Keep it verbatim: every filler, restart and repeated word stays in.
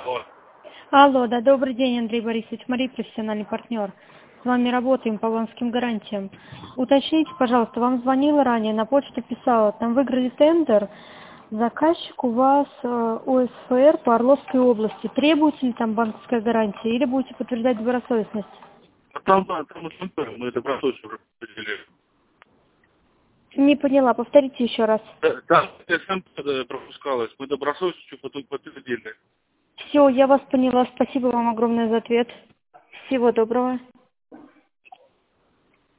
Алло. Алло, да, добрый день, Андрей Борисович, Мария, профессиональный партнер. С вами работаем по лонским гарантиям. Уточните, пожалуйста, вам звонила ранее, на почту писала, там выиграли тендер, заказчик у вас э, ОСФР по Орловской области. Требуете ли там банковская гарантия или будете подтверждать добросовестность? А там, да, там СМП, мы это просрочили. Не поняла, повторите еще раз. Там СМП пропускалось, мы добросовестностью потом подтвердили. Все, я вас поняла, спасибо вам огромное за ответ. Всего доброго.